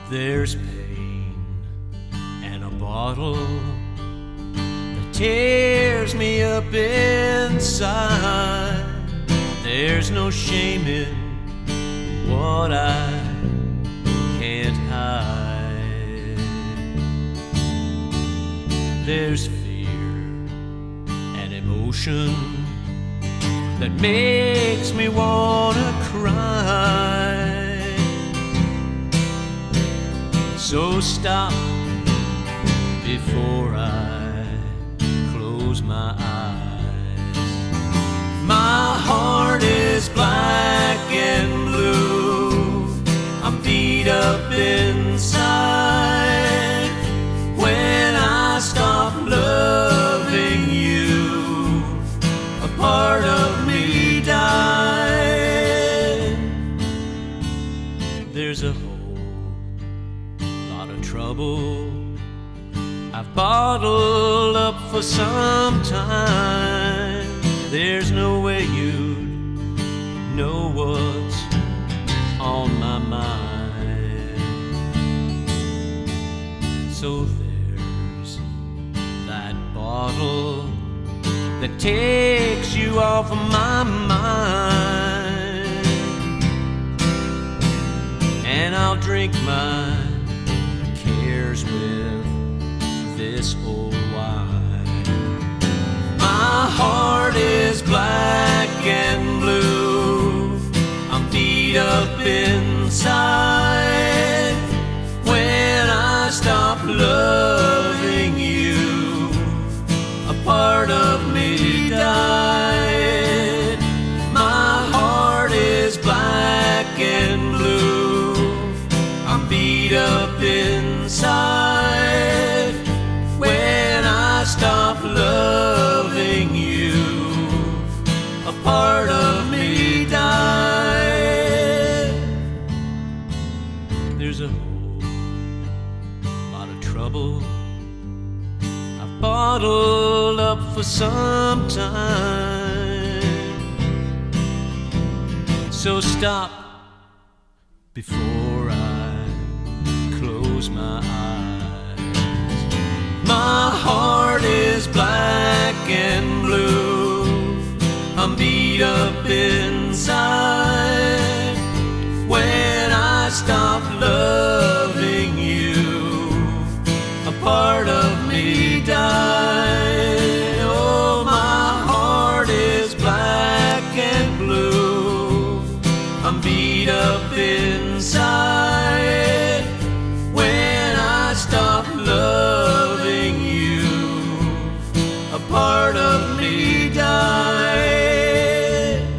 There's pain and a bottle that tears me up inside. There's no shame in what I can't hide. There's fear and emotion that makes me wanna cry. So stop before I close my eyes. My heart is black and blue. I'm beat up inside. When I stop loving you, a part of me died. There's a lot of trouble I've bottled up for some time. There's no way you'd know what's on my mind. So there's that bottle that takes you off of my mind, and I'll drink my cares with this old wine. My heart is black and blue. I'm beat up inside. When I stop loving you, a part of me died. My heart is black and blue. I'm beat up inside. When I stop loving you, a part of me died. There's a whole lot of trouble I've bottled up for some time. So stop before I close my eyes. My heart is black and blue. I'm beat up inside. When I stop loving you, a part of me died. Oh, my heart is black and blue. I'm beat up inside. When I stop loving you, a part of me died.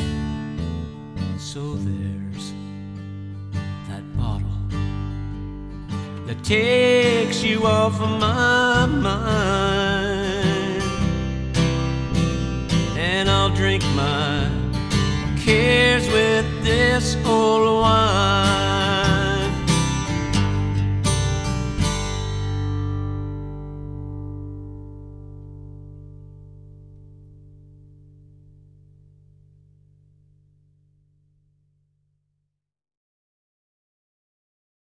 So there's that bottle that takes you off of my mind, and I'll drink my cares with this old wine.